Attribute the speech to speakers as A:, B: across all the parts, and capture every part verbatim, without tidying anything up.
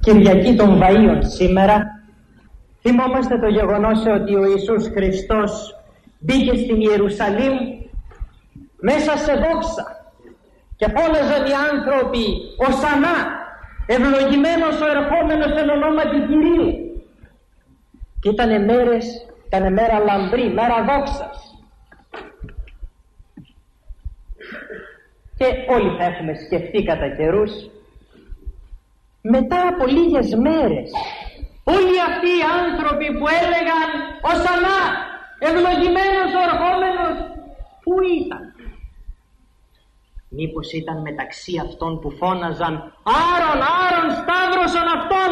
A: Κυριακή των Βαΐων σήμερα, θυμόμαστε το γεγονός ότι ο Ιησούς Χριστός μπήκε στην Ιερουσαλήμ μέσα σε δόξα και φώναζαν οι άνθρωποι «Οσανά, ευλογημένος ο ερχόμενος εν ονόματι Κυρίου». Και ήτανε μέρες, ήτανε μέρα λαμπρή, μέρα δόξας. Και όλοι θα έχουμε σκεφτεί κατά καιρούς, μετά από λίγες μέρες, όλοι αυτοί οι άνθρωποι που έλεγαν «Οσανά, ευλογημένος ο ερχόμενος», πού ήταν? Μήπως ήταν μεταξύ αυτών που φώναζαν «Άρον, Άρον, σταύρωσον αυτόν»?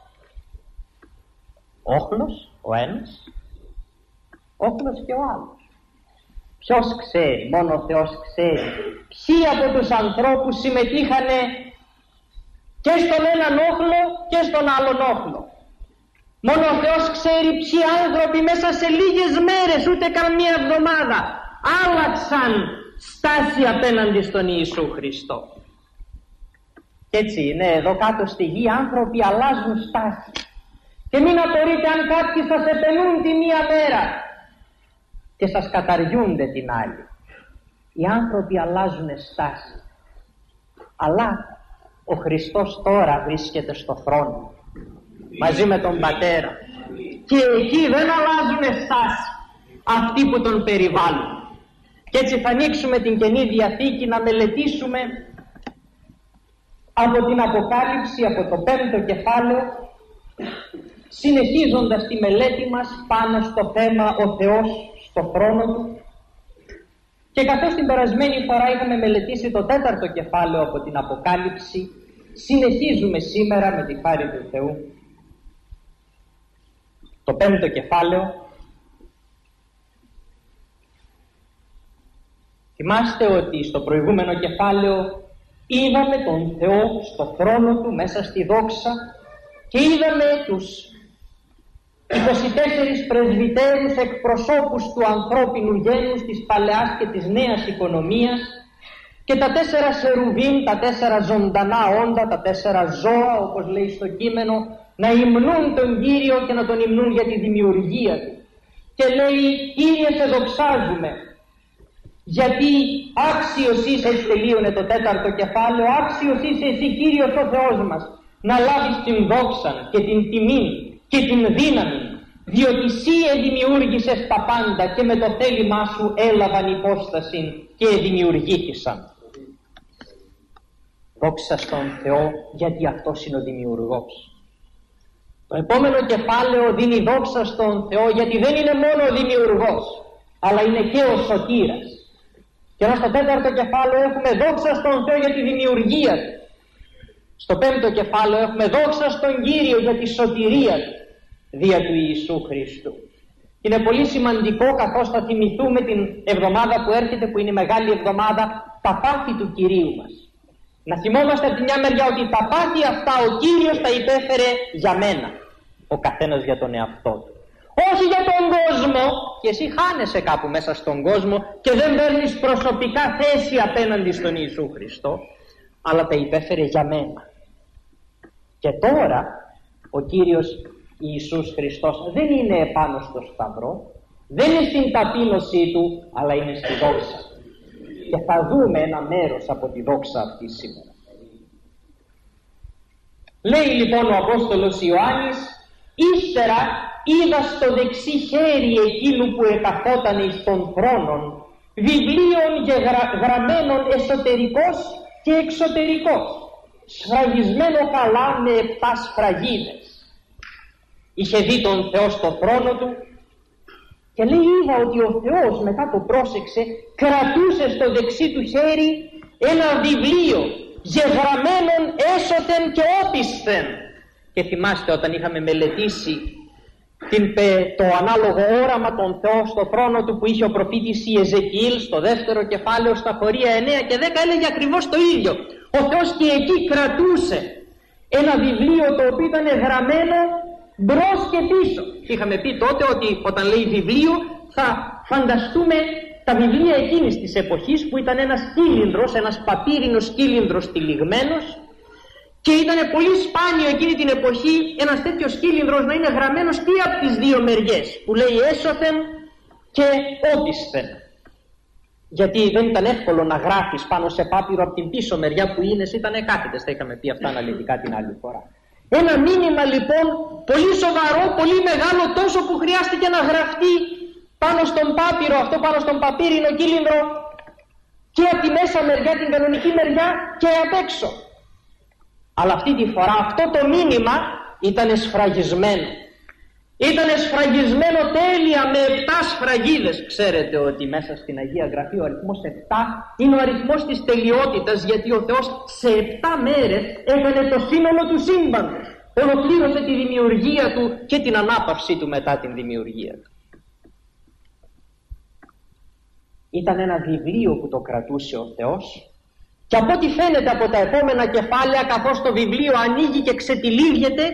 A: Όχλος ο ένας, όχλος και ο άλλος. Ποιος ξέρει, μόνο ο Θεός ξέρει ποιοι από τους ανθρώπους συμμετείχανε και στον έναν όχλο και στον άλλον όχλο. Μόνο ο Θεός ξέρει ποιοι άνθρωποι μέσα σε λίγες μέρες, ούτε καν μία εβδομάδα, άλλαξαν στάση απέναντι στον Ιησού Χριστό. Και έτσι είναι, εδώ κάτω στη γη άνθρωποι αλλάζουν στάση. Και μην απορείτε αν κάποιοι σας επενούν τη μία μέρα και σας καταργούνται την άλλη. Οι άνθρωποι αλλάζουν στάση. Αλλά ο Χριστός τώρα βρίσκεται στο θρόνο μαζί με τον Πατέρα και εκεί δεν αλλάζουν στάση αυτοί που τον περιβάλλουν. Και έτσι θα ανοίξουμε την Καινή Διαθήκη να μελετήσουμε από την Αποκάλυψη, από το πέμπτο κεφάλαιο, συνεχίζοντας τη μελέτη μας πάνω στο θέμα ο Θεός στο θρόνο του. Και καθώς την περασμένη φορά είχαμε μελετήσει το τέταρτο κεφάλαιο από την Αποκάλυψη, συνεχίζουμε σήμερα με τη χάρη του Θεού το πέμπτο κεφάλαιο. Θυμάστε ότι στο προηγούμενο κεφάλαιο είδαμε τον Θεό στο θρόνο του μέσα στη δόξα και είδαμε τους είκοσι τέσσερις πρεσβυτέρους εκπροσώπους του ανθρώπινου γένους, της παλαιάς και της νέας οικονομίας, και τα τέσσερα σερουβίμ, τα τέσσερα ζωντανά όντα, τα τέσσερα ζώα, όπως λέει στο κείμενο, να υμνούν τον Κύριο και να τον υμνούν για τη δημιουργία του. Και λέει «Κύριε, σε δοξάζουμε, γιατί άξιος είσαι», έτσι τελείωνε το τέταρτο κεφάλαιο, «άξιος είσαι εσύ Κύριος ο Θεός μας, να λάβεις την δόξα και την τιμή και την δύναμη, διότι εσύ εδημιούργησες τα πάντα και με το θέλημά σου έλαβαν υπόσταση και δημιουργήθησαν». Δόξα στον Θεό, γιατί αυτός είναι ο δημιουργός. Το επόμενο κεφάλαιο δίνει δόξα στον Θεό, γιατί δεν είναι μόνο ο δημιουργός, αλλά είναι και ο σωτήρας. Και ενώ στο τέταρτο κεφάλαιο έχουμε δόξα στον Θεό για τη δημιουργία του, στο πέμπτο κεφάλαιο έχουμε δόξα στον Κύριο για τη σωτηρία του δια του Ιησού Χριστού. Είναι πολύ σημαντικό, καθώς θα θυμηθούμε την εβδομάδα που έρχεται, που είναι η Μεγάλη Εβδομάδα, τα πάθη του Κυρίου μας. Να θυμόμαστε από τη μια μεριά ότι τα πάθη αυτά ο Κύριος τα υπέφερε για μένα, ο καθένας για τον εαυτό του. Όχι για τον κόσμο, και εσύ χάνεσαι κάπου μέσα στον κόσμο και δεν παίρνεις προσωπικά θέση απέναντι στον Ιησού Χριστό, αλλά τα υπέφερε για μένα. Και τώρα ο Κύριος Ιησούς Χριστός δεν είναι επάνω στο σταυρό, δεν είναι στην ταπείνωσή του, αλλά είναι στη δόξα. Και θα δούμε ένα μέρος από τη δόξα αυτή σήμερα. Λέει λοιπόν ο Απόστολος Ιωάννης, «Ύστερα είδα στο δεξί χέρι εκείνου που εκαθόταν εις των θρόνων βιβλίων και γρα, γραμμένων εσωτερικός και εξωτερικός, σφραγισμένο καλά με επτά σφραγίδες». Είχε δει τον Θεό στο θρόνο του και λέει είδα ότι ο Θεός, μετά το πρόσεξε, κρατούσε στο δεξί του χέρι ένα βιβλίο γεγραμμένον έσωθεν και όπισθεν. Και θυμάστε όταν είχαμε μελετήσει την, το ανάλογο όραμα των Θεό στο θρόνο του που είχε ο προφήτης Ιεζεκιήλ στο δεύτερο κεφάλαιο στα χωρία εννέα και δέκα, έλεγε ακριβώς το ίδιο. Ο Θεός και εκεί κρατούσε ένα βιβλίο το οποίο ήταν γραμμένο μπρος και πίσω. Είχαμε πει τότε ότι όταν λέει βιβλίο θα φανταστούμε τα βιβλία εκείνης της εποχής που ήταν ένας κύλινδρος, ένας παπύρινος κύλινδρος τυλιγμένος, Και ήταν πολύ σπάνιο εκείνη την εποχή ένας τέτοιος κύλινδρος να είναι γραμμένος και από τις δύο μεριές, που λέει έσωθεν και όπισθεν. Γιατί δεν ήταν εύκολο να γράφεις πάνω σε πάπυρο από την πίσω μεριά, που είναι ήταν κάθετες, τα είχαμε πει αυτά αναλυτικά την άλλη φορά. Ένα μήνυμα λοιπόν πολύ σοβαρό, πολύ μεγάλο, τόσο που χρειάστηκε να γραφτεί πάνω στον πάπυρο, αυτό πάνω στον παπύρινο κύλινδρο, και από τη μέσα μεριά, την κανονική μεριά, και απ' έξω. Αλλά αυτή τη φορά αυτό το μήνυμα ήταν σφραγισμένο. Ήταν σφραγισμένο τέλεια με επτά σφραγίδες. Ξέρετε ότι μέσα στην Αγία Γραφή ο αριθμός επτά είναι ο αριθμός της τελειότητας, γιατί ο Θεός σε επτά μέρες έκανε το σύνολο του σύμπαντος. Ολοκλήρωσε τη δημιουργία του και την ανάπαυσή του μετά την δημιουργία του. Ήταν ένα βιβλίο που το κρατούσε ο Θεός, και από ό,τι φαίνεται από τα επόμενα κεφάλαια, καθώς το βιβλίο ανοίγει και ξετυλίγεται,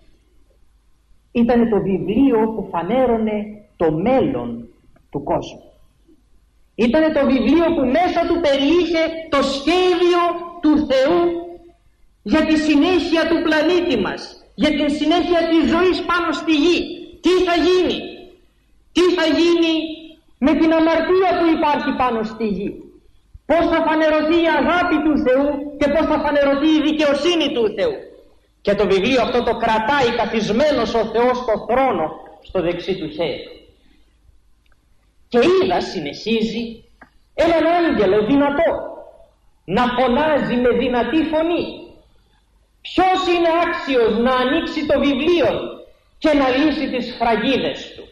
A: ήταν το βιβλίο που φανέρωνε το μέλλον του κόσμου. Ήταν το βιβλίο που μέσα του περιείχε το σχέδιο του Θεού για τη συνέχεια του πλανήτη μας, για την συνέχεια της ζωής πάνω στη γη. Τι θα γίνει, τι θα γίνει με την αμαρτία που υπάρχει πάνω στη γη, πώς θα φανερωθεί η αγάπη του Θεού και πώς θα φανερωθεί η δικαιοσύνη του Θεού. Και το βιβλίο αυτό το κρατάει καθισμένος ο Θεός στο θρόνο στο δεξί του χέρι. Και είδα, συνεχίζει, έναν άγγελο δυνατό να φωνάζει με δυνατή φωνή: ποιος είναι άξιος να ανοίξει το βιβλίο και να λύσει τις φραγίδες του?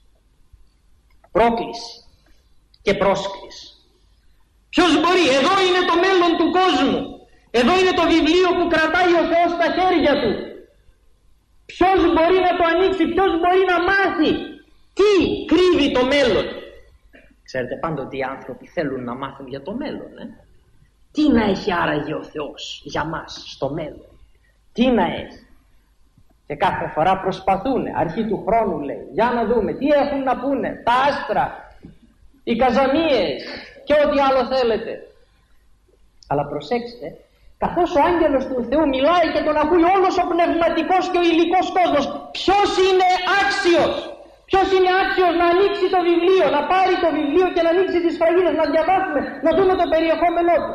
A: Πρόκληση και πρόσκληση. Ποιος μπορεί? Εδώ είναι το μέλλον του κόσμου. Εδώ είναι το βιβλίο που κρατάει ο Θεός στα χέρια του. Ποιος μπορεί να το ανοίξει? Ποιος μπορεί να μάθει τι κρύβει το μέλλον? Ξέρετε, πάντοτε οι άνθρωποι θέλουν να μάθουν για το μέλλον. Ε? Τι να έχει άραγε ο Θεός για μας στο μέλλον? Τι να έχει? Και κάθε φορά προσπαθούν, αρχή του χρόνου λέει, για να δούμε τι έχουν να πούνε τα άστρα, οι καζαμίες και ό,τι άλλο θέλετε. Αλλά προσέξτε, καθώς ο άγγελος του Θεού μιλάει και τον ακούει όλος ο πνευματικός και ο υλικός κόσμος, ποιος είναι άξιος? Ποιος είναι άξιος να ανοίξει το βιβλίο, να πάρει το βιβλίο και να ανοίξει τις φραγίδες, να διαβάσουμε, να δούμε το περιεχόμενό του?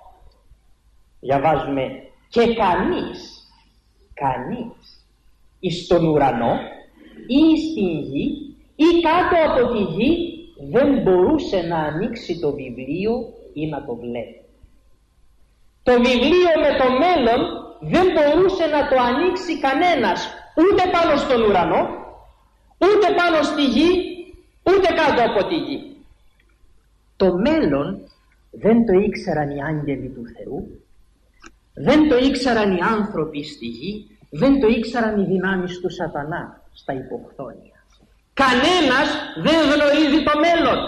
A: Διαβάζουμε, και κανείς, κανείς εις τον ουρανό ή στην γη ή κάτω από τη γη δεν μπορούσε να ανοίξει το βιβλίο ή να το βλέπει. Το βιβλίο με το μέλλον δεν μπορούσε να το ανοίξει κανένας, ούτε πάνω στον ουρανό, ούτε πάνω στη γη, ούτε κάτω από τη γη. Το μέλλον δεν το ήξεραν οι άγγελοι του Θεού, δεν το ήξεραν οι άνθρωποι στη γη, δεν το ήξεραν οι δυνάμεις του σατανά στα υποχθόνια. Κανένας δεν γνωρίζει το μέλλον.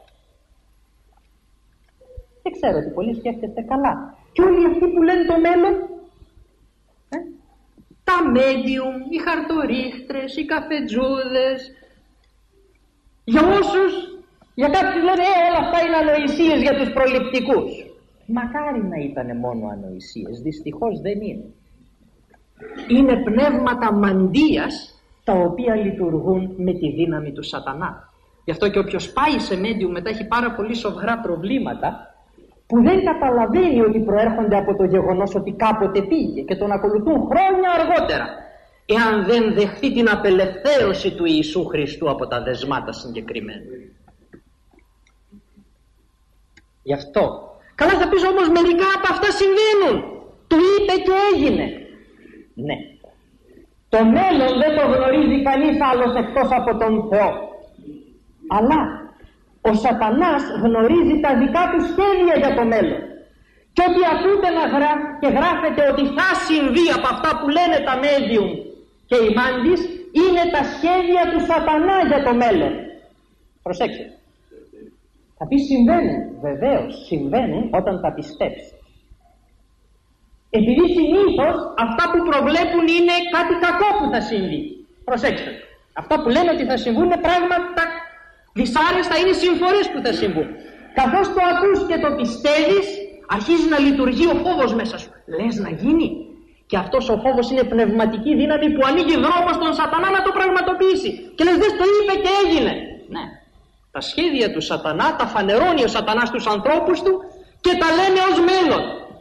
A: Δεν ξέρω ότι πολλοί σκέφτεστε καλά. Και όλοι αυτοί που λένε το μέλλον, ε, τα medium, οι χαρτορίχτρες, οι καφετζούδες, για όσους, για κάποιους λένε ε, όλα αυτά είναι ανοησίες για τους προληπτικούς. Μακάρι να ήταν μόνο ανοησίες, δυστυχώς δεν είναι. Είναι πνεύματα μαντείας τα οποία λειτουργούν με τη δύναμη του σατανά. Γι' αυτό και όποιος πάει σε medium μετά έχει πάρα πολύ σοβαρά προβλήματα, που δεν καταλαβαίνει ότι προέρχονται από το γεγονός ότι κάποτε πήγε και τον ακολουθούν χρόνια αργότερα, εάν δεν δεχθεί την απελευθέρωση του Ιησού Χριστού από τα δεσμάτα συγκεκριμένα. Γι' αυτό καλά θα πεις όμως μερικά από αυτά συμβαίνουν, του είπε και έγινε. Ναι, το μέλλον δεν το γνωρίζει κανείς άλλος εκτός από τον Θεό, αλλά ο σατανάς γνωρίζει τα δικά του σχέδια για το μέλλον. Και ό,τι ακούτε να γρά... και γράφετε ότι θα συμβεί από αυτά που λένε τα medium και οι μάντις, είναι τα σχέδια του σατανά για το μέλλον. Προσέξτε. Θα πει συμβαίνουν, βεβαίως συμβαίνουν όταν τα πιστέψει. Επειδή συνήθως αυτά που προβλέπουν είναι κάτι κακό που θα συμβεί. Προσέξτε. Αυτά που λένε ότι θα συμβούν είναι πράγματα δυσάρεστα, είναι συμφορές που θα συμβούν. Καθώς το ακούς και το πιστεύεις, αρχίζει να λειτουργεί ο φόβος μέσα σου. Λες να γίνει, Και αυτός ο φόβος είναι πνευματική δύναμη που ανοίγει δρόμο στον σατανά να το πραγματοποιήσει. Και λες, δες, το είπε και έγινε. Ναι. Τα σχέδια του σατανά τα φανερώνει ο σατανάς στους ανθρώπους του και τα λένε ως μέλλον.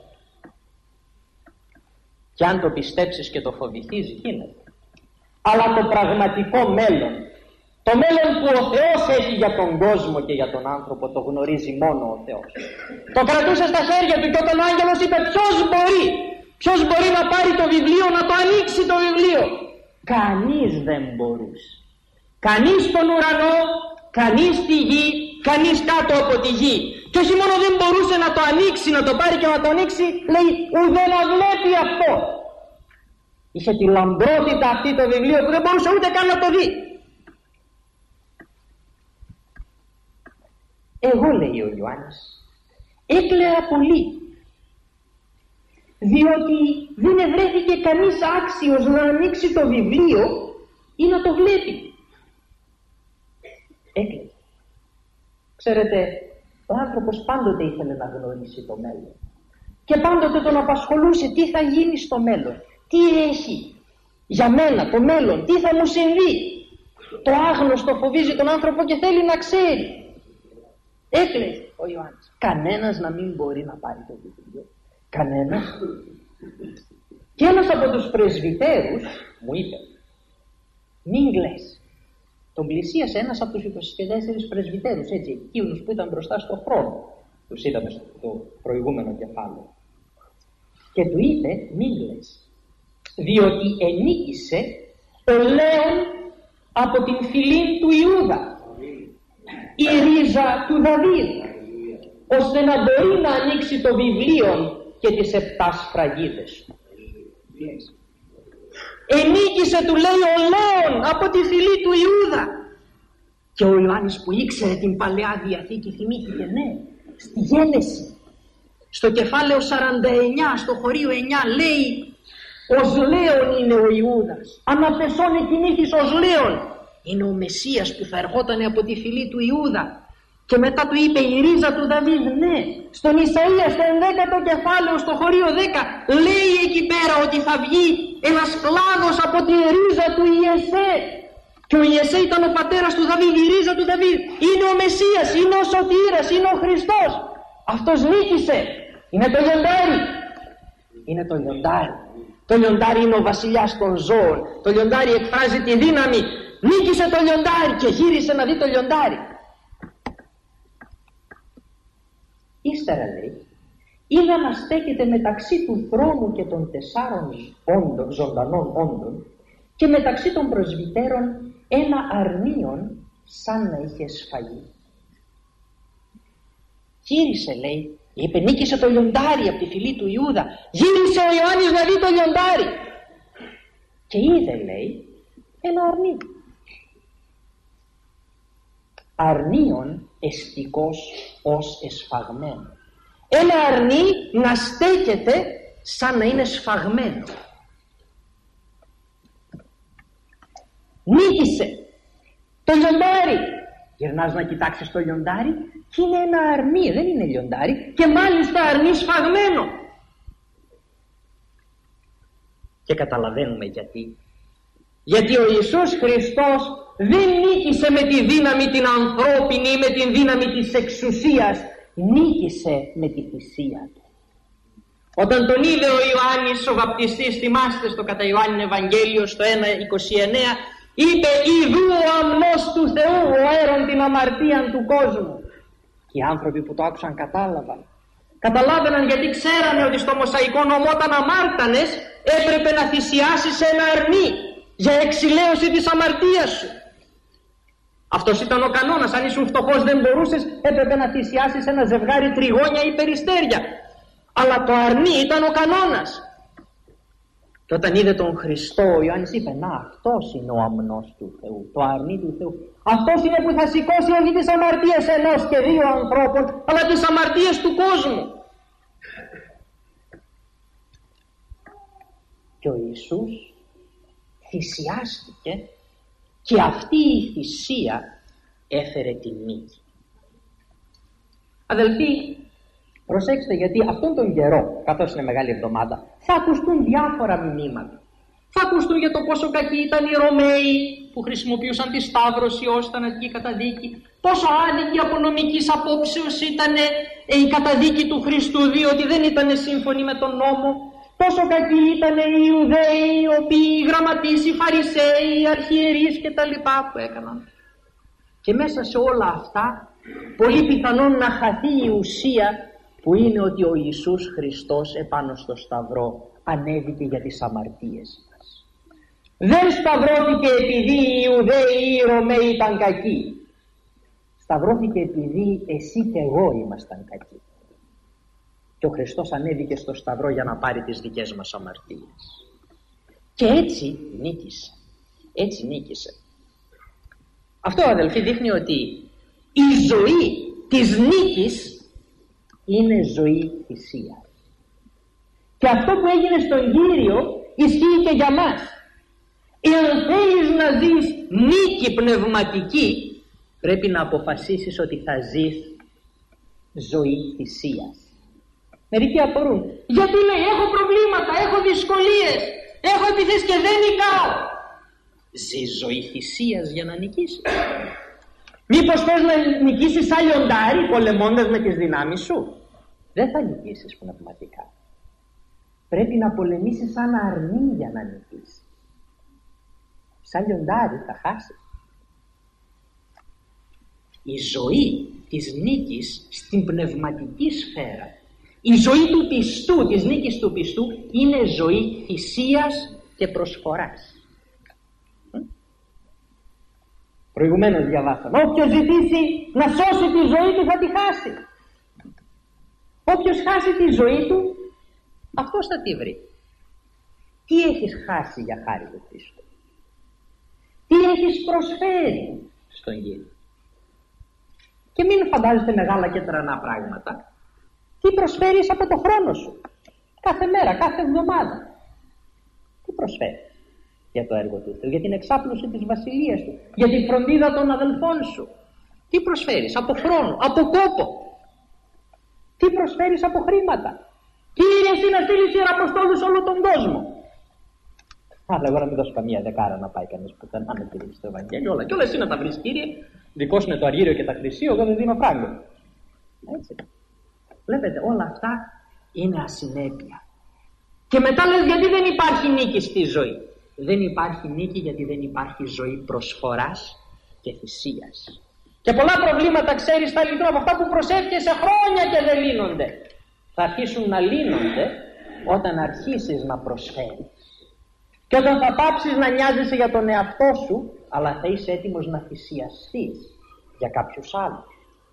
A: Και αν το πιστέψεις και το φοβηθείς, γίνεται. Αλλά το πραγματικό μέλλον, το μέλλον που ο Θεός έχει για τον κόσμο και για τον άνθρωπο, το γνωρίζει μόνο ο Θεός. Το κρατούσε στα χέρια του και όταν ο άγγελος είπε, ποιος μπορεί, ποιος μπορεί να πάρει το βιβλίο, να το ανοίξει το βιβλίο. Κανείς δεν μπορούσε. Κανείς στον ουρανό, κανείς στη γη, κανείς κάτω από τη γη. Και όχι μόνο δεν μπορούσε να το ανοίξει, να το πάρει και να το ανοίξει, λέει ουδέ να βλέπει αυτό. Είχε τη λαμπρότητα αυτή το βιβλίο που δεν μπορούσε ούτε καν να το δει. Εγώ, λέει ο Ιωάννης, έκλαια πολύ, διότι δεν ευρέθηκε κανείς άξιος να ανοίξει το βιβλίο ή να το βλέπει. Έκλαιγε. Ξέρετε, ο άνθρωπος πάντοτε ήθελε να γνωρίσει το μέλλον και πάντοτε τον απασχολούσε τι θα γίνει στο μέλλον, τι έχει για μένα το μέλλον, τι θα μου συμβεί. Το άγνωστο φοβίζει τον άνθρωπο και θέλει να ξέρει. Έκλαιγε ο Ιωάννης. Κανένας να μην μπορεί να πάρει το βιβλίο. Κανένας. Και ένας από τους πρεσβυτέρους μου είπε, μην κλαις. Τον πλησίασε ένας από τους είκοσι τέσσερις πρεσβυτέρους, έτσι, εκείνους που ήταν μπροστά στο χρόνο. Τους είδαμε στο προηγούμενο κεφάλαιο. Και του είπε, μην κλαις, διότι ενίκησε το λέον από την φυλή του Ιούδα, η ρίζα του Δαβίδ, ώστε να μπορεί να ανοίξει το βιβλίο και τις επτά σφραγίδες. Ενίκησε, του λέει, ο λέον από τη φυλή του Ιούδα. Και ο Ιωάννης που ήξερε την Παλαιά Διαθήκη θυμήθηκε, ναι, στη Γένεση, στο κεφάλαιο σαράντα εννιά, στο χωρίο εννιά, λέει, ως λέον είναι ο Ιούδας, αναπεσόν εκκινήθης ως λέον. Είναι ο Μεσσίας που θα ερχόταν από τη φυλή του Ιούδα. Και μετά του είπε η ρίζα του Δαβίδ, ναι. Στον Ισαΐα, στο ενδέκατο κεφάλαιο, στο χωρίο δέκα, λέει εκεί πέρα ότι θα βγει ένας κλάδος από τη ρίζα του Ιεσέ. Και ο Ιεσέ ήταν ο πατέρας του Δαβίδ, η ρίζα του Δαβίδ. Είναι ο Μεσσίας, είναι ο Σωτήρας, είναι ο Χριστός. Αυτός νίκησε. Είναι το λιοντάρι. Είναι το λιοντάρι. Το λιοντάρι είναι ο βασιλιάς των ζώων. Το λιοντάρι εκφράζει τη δύναμη. Νίκησε το λιοντάρι και γύρισε να δει το λιοντάρι. Ύστερα, λέει, είδα να στέκεται μεταξύ του θρόνου και των τεσσάρων όντων, ζωντανών όντων και μεταξύ των πρεσβυτέρων ένα αρνίον σαν να είχε σφαγεί. Γύρισε, λέει, είπε, νίκησε το λιοντάρι από τη φυλή του Ιούδα. Γύρισε ο Ιωάννης να δει το λιοντάρι και είδε, λέει, ένα αρνί. Αρνίον εστικός ως εσφαγμένο. Ένα αρνί να στέκεται σαν να είναι σφαγμένο. Νίκησε το λιοντάρι. Γυρνάς να κοιτάξεις το λιοντάρι και είναι ένα αρνί, δεν είναι λιοντάρι, και μάλιστα αρνί σφαγμένο. Και καταλαβαίνουμε γιατί. Γιατί ο Ιησούς Χριστός δεν νίκησε με τη δύναμη την ανθρώπινη ή με την δύναμη της εξουσίας, νίκησε με τη θυσία του. Όταν τον είδε ο Ιωάννης ο βαπτιστής, θυμάστε στο κατά Ιωάννη Ευαγγέλιο στο ένα είκοσι εννέα, είπε, ιδού ο αμνός του Θεού, ο έρων την αμαρτίαν του κόσμου. Και οι άνθρωποι που το άκουσαν κατάλαβαν. Καταλάβαιναν, γιατί ξέρανε ότι στο Μωσαϊκό νόμο όταν αμάρτανες έπρεπε να θυσιάσεις ένα αρνί για εξηλαίωση της αμαρτίας σου. Αυτός ήταν ο κανόνας. Αν ήσουν φτωχός δεν μπορούσες, έπρεπε να θυσιάσεις ένα ζευγάρι τριγώνια ή περιστέρια. Αλλά το αρνί ήταν ο κανόνας. Και όταν είδε τον Χριστό, ο Ιωάννης είπε, να, αυτός είναι ο αμνός του Θεού, το αρνί του Θεού. Αυτός είναι που θα σηκώσει όχι τις αμαρτίες ενός και δύο ανθρώπων, αλλά τις αμαρτίες του κόσμου. Και ο Ιησούς θυσιάστηκε και αυτή η θυσία έφερε τη νίκη. Αδελφοί, Προσέξτε, γιατί αυτόν τον καιρό, καθώς είναι Μεγάλη Εβδομάδα, θα ακουστούν διάφορα μηνύματα. Θα ακουστούν για το πόσο κακοί ήταν οι Ρωμαίοι που χρησιμοποιούσαν τη Σταύρωση ως θανατική καταδίκη, πόσο άδικη από νομικής απόψεως ήταν η καταδίκη του Χριστού, διότι δεν ήταν σύμφωνοι με τον νόμο, πόσο κακοί ήταν οι Ιουδαίοι, οι οποίοι οι γραμματείς, οι Φαρισαίοι, οι αρχιερείς κτλ. Που έκαναν. Και μέσα σε όλα αυτά, πολύ πιθανόν να χαθεί η ουσία, που είναι ότι ο Ιησούς Χριστός επάνω στο Σταυρό ανέβηκε για τις αμαρτίες μας. Δεν σταυρώθηκε επειδή οι Ιουδαίοι ή οι Ρωμαίοι ήταν κακοί. Σταυρώθηκε επειδή εσύ και εγώ ήμασταν κακοί. Και ο Χριστός ανέβηκε στο Σταυρό για να πάρει τις δικές μας αμαρτίες. Και έτσι νίκησε. Έτσι νίκησε. Αυτό, αδελφοί, δείχνει ότι η ζωή της νίκης είναι ζωή θυσία. Και αυτό που έγινε στον Κύριο ισχύει και για μας. Εάν θέλεις να ζεις νίκη πνευματική, πρέπει να αποφασίσεις ότι θα ζεις ζωή θυσίας. Μερικοί απορούν. Γιατί λέει, έχω προβλήματα, έχω δυσκολίες, έχω επιθέσεις και δεν νικάω. Ζεις ζωή θυσίας για να νικήσεις. Μήπως θες να νικήσεις σαν λιοντάρι πολεμώντας με τις δυνάμεις σου? Δεν θα νικήσεις πνευματικά. Πρέπει να πολεμήσεις σαν αρνί για να νικήσεις. Σαν λιοντάρι θα χάσεις. Η ζωή της νίκης στην πνευματική σφαίρα, η ζωή του πιστού, της νίκης του πιστού, είναι ζωή θυσίας και προσφοράς. Προηγουμένως διαβάσαμε, όποιος ζητήσει να σώσει τη ζωή του θα τη χάσει. Όποιος χάσει τη ζωή του, αυτός θα τη βρει. Τι έχεις χάσει για χάρη του Χριστού? Τι έχεις προσφέρει στον Κύριο? Και μην φαντάζεστε μεγάλα και τρανά πράγματα. Τι προσφέρεις από το χρόνο σου? Κάθε μέρα, κάθε εβδομάδα. Τι προσφέρεις για το έργο του Θεού, για την εξάπλωση της βασιλείας του, για την φροντίδα των αδελφών σου? Τι προσφέρεις από χρόνο, από κόπο? Τι προσφέρεις από χρήματα? Κύριε, εσύ να στείλεις ιεραποστόλους σε όλο τον κόσμο. Αλλά εγώ να μην δώσω καμία δεκάρα να πάει κανείς που να με κηρύξει το Ευαγγέλιο. Όλα. Και όλα εσύ να τα βρεις, Κύριε. Δικό σου είναι το αργύριο και τα χρυσή, εγώ δεν δίνω φράγκο. Έτσι. Βλέπετε, όλα αυτά είναι ασυνέπεια. Και μετά λες, γιατί δεν υπάρχει νίκη στη ζωή? Δεν υπάρχει νίκη γιατί δεν υπάρχει ζωή προσφοράς και θυσίας. Και πολλά προβλήματα, ξέρεις, θα λυθούν από αυτά που προσεύχεσαι χρόνια και δεν λύνονται. Θα αρχίσουν να λύνονται όταν αρχίσεις να προσφέρεις. Και όταν θα πάψεις να νοιάζεσαι για τον εαυτό σου, αλλά θα είσαι έτοιμος να θυσιαστείς για κάποιους άλλους.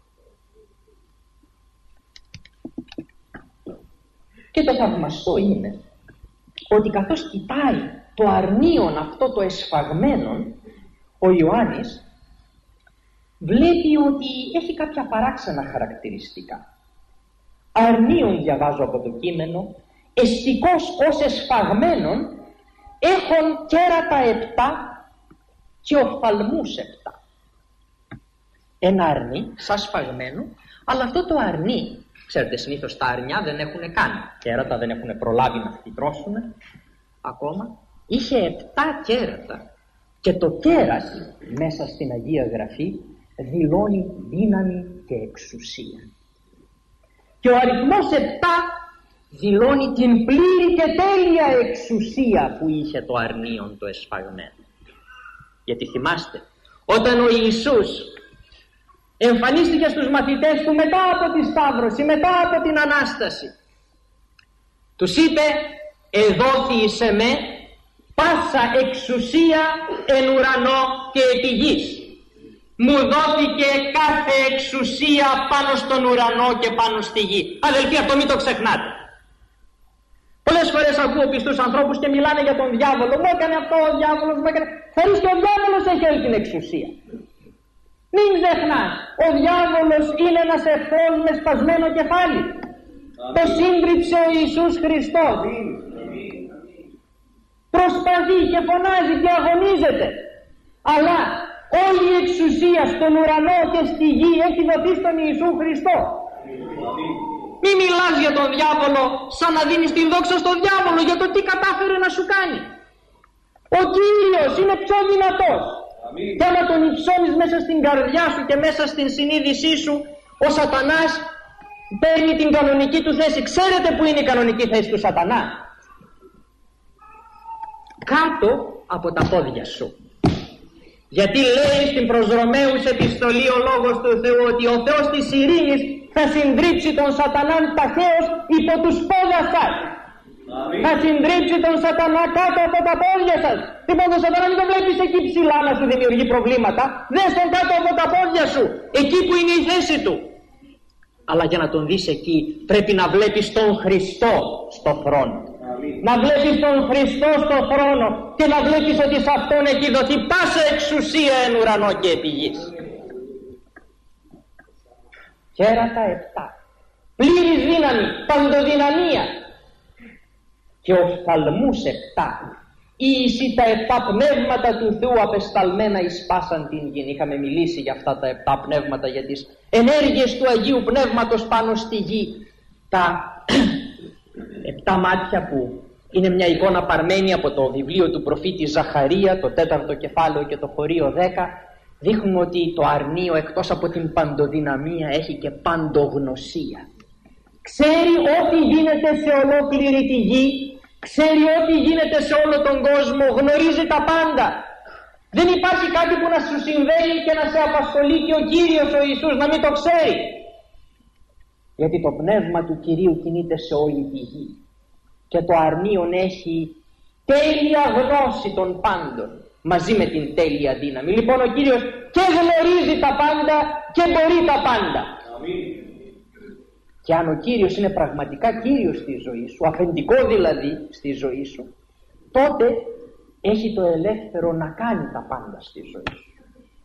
A: Και το θαυμαστό είναι ότι καθώς κοιτάει το αρνίον αυτό το εσφαγμένον, ο Ιωάννης βλέπει ότι έχει κάποια παράξενα χαρακτηριστικά. Αρνίον, διαβάζω από το κείμενο, εστικός ως εσφαγμένον, έχων κέρατα επτά και οφθαλμούς επτά. Ένα αρνί σαν σφαγμένο, αλλά αυτό το αρνί, ξέρετε, συνήθως τα αρνιά δεν έχουν καν κέρατα, δεν έχουν προλάβει να φυτρώσουν ακόμα. Είχε επτά κέρατα και το κέρας μέσα στην Αγία Γραφή δηλώνει δύναμη και εξουσία. Και ο αριθμός επτά δηλώνει την πλήρη και τέλεια εξουσία που είχε το αρνίον το εσφαγμένο. Γιατί θυμάστε, όταν ο Ιησούς εμφανίστηκε στους μαθητές του μετά από τη Σταύρωση, μετά από την Ανάσταση, τους είπε, εδόθη εις εμέ πάσα εξουσία εν ουρανό και επί γης. Μου δόθηκε κάθε εξουσία πάνω στον ουρανό και πάνω στη γη. Αδελφοί, αυτό μην το ξεχνάτε. Πολλές φορές ακούω πιστούς ανθρώπους και μιλάνε για τον διάβολο. Μου έκανε αυτό ο διάβολος, μου έκανε... Θέλεις και ο διάβολος έχει όλη την εξουσία. Μην ξεχνάς, ο διάβολος είναι ένας εχθρός με σπασμένο κεφάλι. Αμήν. Το σύντριψε ο Ιησούς Χριστός. Αμήν. Προσπαθεί και φωνάζει και αγωνίζεται. Αλλά όλη η εξουσία στον ουρανό και στη γη έχει δοθεί στον Ιησού Χριστό. Αμήν. Μη μιλάς για τον διάβολο σαν να δίνεις την δόξα στον διάβολο για το τι κατάφερε να σου κάνει. Ο Κύριος είναι πιο δυνατός. Αμήν. Και άμα τον υψώνεις μέσα στην καρδιά σου και μέσα στην συνείδησή σου, ο Σατανάς παίρνει την κανονική του θέση. Ξέρετε που είναι η κανονική θέση του Σατανά? Κάτω από τα πόδια σου. Γιατί λέει στην προς Ρωμαίους επιστολή ο Λόγος του Θεού ότι ο Θεός της ειρήνης θα συντρίψει τον Σατανάν ταχαίως υπό τους πόδας σας. Θα συντρίψει τον Σατανά κάτω από τα πόδια σας. Λοιπόν, τον Σατανά μην τον βλέπεις εκεί ψηλά να σου δημιουργεί προβλήματα. Δες τον κάτω από τα πόδια σου, εκεί που είναι η θέση του. Αλλά για να τον δεις εκεί πρέπει να βλέπεις τον Χριστό στο θρόνο. Να βλέπεις τον Χριστό στο θρόνο και να βλέπεις ότι σε αυτόν έχει δοθεί πάσα εξουσία εν ουρανό και επί γης. Κέρατα επτά, πλήρης δύναμη, παντοδυναμία, και οφθαλμούς επτά, ίσοι τα επτά πνεύματα του Θεού απεσταλμένα εισπάσαν την γη. Είχαμε μιλήσει για αυτά τα επτά πνεύματα, για τις ενέργειες του Αγίου Πνεύματος πάνω στη γη. Τα επτά μάτια που είναι μια εικόνα παρμένη από το βιβλίο του προφήτη Ζαχαρία, το τέταρτο κεφάλαιο και το χωρίο δέκα, δείχνουν ότι το αρνείο εκτός από την παντοδυναμία έχει και παντογνωσία. Ξέρει ό,τι γίνεται σε ολόκληρη τη γη, ξέρει ό,τι γίνεται σε όλο τον κόσμο, γνωρίζει τα πάντα. Δεν υπάρχει κάτι που να σου συμβαίνει και να σε απασχολεί και ο Κύριος ο Ιησούς να μην το ξέρει. Γιατί το πνεύμα του Κυρίου κινείται σε όλη τη γη και το αρνείον έχει τέλεια γνώση των πάντων μαζί με την τέλεια δύναμη. Λοιπόν, ο Κύριος και γνωρίζει τα πάντα και μπορεί τα πάντα. Αμήν. Και αν ο Κύριος είναι πραγματικά Κύριος στη ζωή σου, αφεντικό δηλαδή στη ζωή σου, τότε έχει το ελεύθερο να κάνει τα πάντα στη ζωή σου.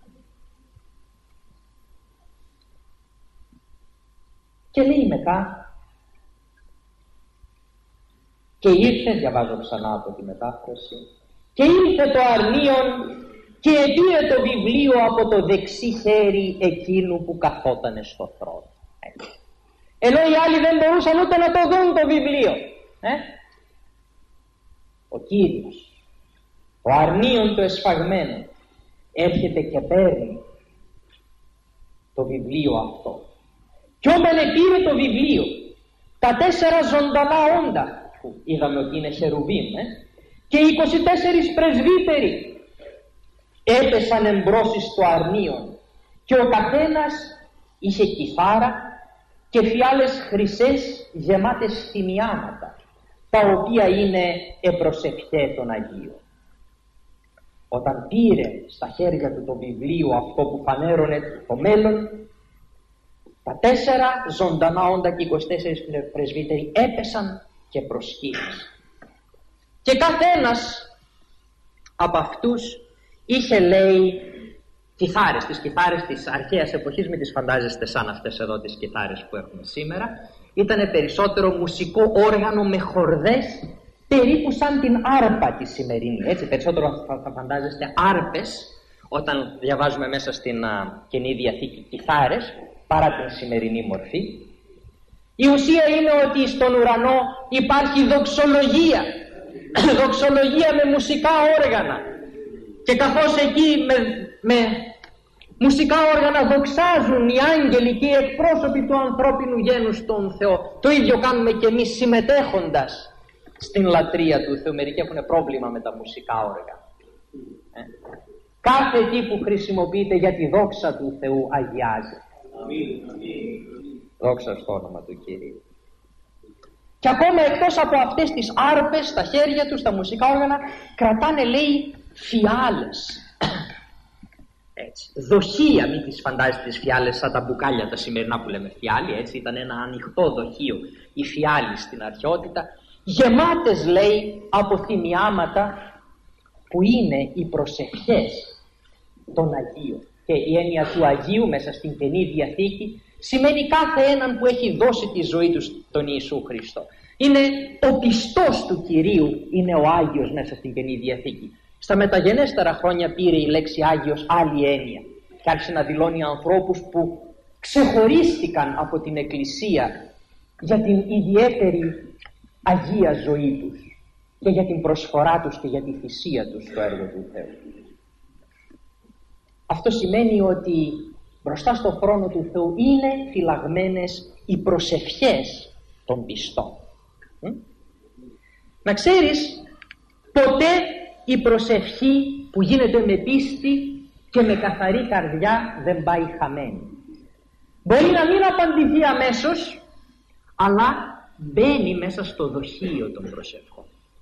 A: Και λέει μετά, και ήρθε, διαβάζω ξανά από τη μετάφραση, και ήρθε το αρνίον και πήρε το βιβλίο από το δεξί χέρι εκείνου που καθότανε στο θρόνο. Ενώ οι άλλοι δεν μπορούσαν ούτε να το δουν το βιβλίο. Ε? Ο Κύριος, ο αρνίον το εσφαγμένο, έρχεται και παίρνει το βιβλίο αυτό. Και όταν πήρε το βιβλίο, τα τέσσερα ζωντανά όντα, που είδαμε ότι είναι χερουβίμ, ε? και οι είκοσι τέσσερις πρεσβύτεροι έπεσαν εμπρός στο αρνίον, και ο καθένας είχε κιθάρα και φιάλες χρυσές γεμάτες θυμιάματα, τα οποία είναι επροσευχέ των Αγίων. Όταν πήρε στα χέρια του το βιβλίο αυτό που φανέρωνε το μέλλον, τα τέσσερα ζωντανά όντα και οι είκοσι τέσσερις πρεσβύτεροι έπεσαν και προσκύνησαν. Και καθένας από αυτούς είχε, λέει, κιθάρες. Τις κιθάρες της αρχαίας εποχής, μην τις φαντάζεστε σαν αυτές εδώ τις κιθάρες που έχουμε σήμερα. Ήτανε περισσότερο μουσικό όργανο με χορδές, περίπου σαν την άρπα τη σημερινή. Έτσι, περισσότερο θα, θα φαντάζεστε άρπες όταν διαβάζουμε μέσα στην α, Καινή Διαθήκη κιθάρες, παρά την σημερινή μορφή. Η ουσία είναι ότι στον ουρανό υπάρχει δοξολογία, δοξολογία με μουσικά όργανα, και καθώς εκεί με, με μουσικά όργανα δοξάζουν οι άγγελοι και οι εκπρόσωποι του ανθρώπινου γένους τον Θεό, το ίδιο κάνουμε και εμείς συμμετέχοντας στην λατρεία του Θεού. Μερικοί έχουν πρόβλημα με τα μουσικά όργανα. Ε. Κάθε τι που χρησιμοποιείται για τη δόξα του Θεού αγιάζεται. Αμήν. Δόξα στο όνομα του Κυρίου. Και ακόμα εκτός από αυτές τις άρπες στα χέρια τους, τα μουσικά όργανα, κρατάνε, λέει, φιάλες. Έτσι. Δοχεία, μην τις φαντάζεστε τις φιάλες σαν τα μπουκάλια τα σημερινά που λέμε φιάλι, έτσι, ήταν ένα ανοιχτό δοχείο η φιάλη στην αρχαιότητα, γεμάτες, λέει, από θυμιάματα που είναι οι προσευχές των Αγίων. Και η έννοια του Αγίου μέσα στην Καινή Διαθήκη σημαίνει κάθε έναν που έχει δώσει τη ζωή του στον Ιησού Χριστό. Είναι ο πιστός του Κυρίου, είναι ο Άγιος μέσα στην Καινή Διαθήκη. Στα μεταγενέστερα χρόνια πήρε η λέξη Άγιος άλλη έννοια και άρχισε να δηλώνει ανθρώπους που ξεχωρίστηκαν από την Εκκλησία για την ιδιαίτερη αγία ζωή τους και για την προσφορά τους και για τη θυσία τους στο έργο του Θεού. Αυτό σημαίνει ότι μπροστά στο θρόνο του Θεού είναι φυλαγμένες οι προσευχές των πιστών. Να ξέρεις, ποτέ η προσευχή που γίνεται με πίστη και με καθαρή καρδιά δεν πάει χαμένη. Μπορεί να μην απαντηθεί αμέσως, αλλά μπαίνει μέσα στο δοχείο των προσευχών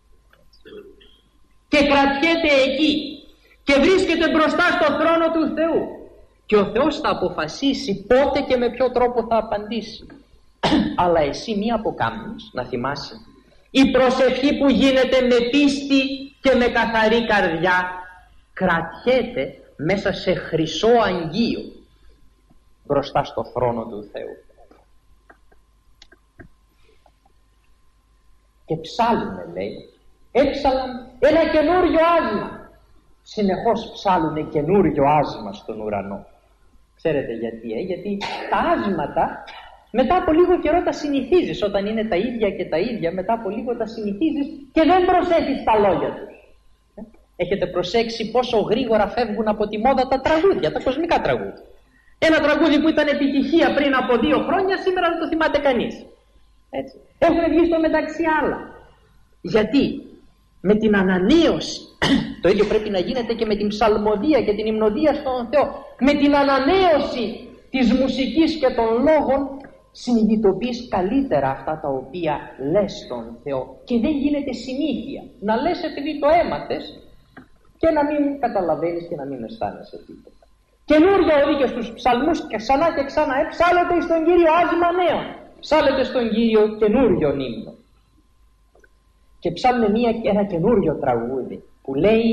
A: και κρατιέται εκεί και βρίσκεται μπροστά στο θρόνο του Θεού, και ο Θεός θα αποφασίσει πότε και με ποιο τρόπο θα απαντήσει. Αλλά εσύ μη αποκάμνεις, να θυμάσαι, η προσευχή που γίνεται με πίστη και με καθαρή καρδιά κρατιέται μέσα σε χρυσό αγγείο μπροστά στο θρόνο του Θεού. Και ψάλουνε, λέει, έψαλαν ένα καινούριο άσμα. Συνεχώς ψάλουνε καινούριο άσμα στον ουρανό. Ξέρετε γιατί, ε? Γιατί τα άσματα μετά από λίγο καιρό τα συνηθίζεις. Όταν είναι τα ίδια και τα ίδια, μετά από λίγο τα συνηθίζεις και δεν προσέχεις τα λόγια τους. Έχετε προσέξει πόσο γρήγορα φεύγουν από τη μόδα τα τραγούδια, τα κοσμικά τραγούδια. Ένα τραγούδι που ήταν επιτυχία πριν από δύο χρόνια, σήμερα δεν το θυμάται κανείς. Έτσι. Έχουν βγει στο μεταξύ άλλα. Γιατί? Με την ανανέωση, το ίδιο πρέπει να γίνεται και με την ψαλμοδία και την υμνοδία στον Θεό. Με την ανανέωση της μουσικής και των λόγων συνειδητοποιείς καλύτερα αυτά τα οποία λες στον Θεό, και δεν γίνεται συνήθεια να λες επειδή το έμαθες και να μην καταλαβαίνεις και να μην αισθάνεσαι τίποτα. Καινούργια οδήγια στους ψαλμούς και ξανά και ξανά, ε, ψάλλεται στον Κύριο άσμα νέο, ψάλλεται στον Κύριο καινούριο ύμνο. Και ψάχνουμε μία, ένα καινούριο τραγούδι που λέει,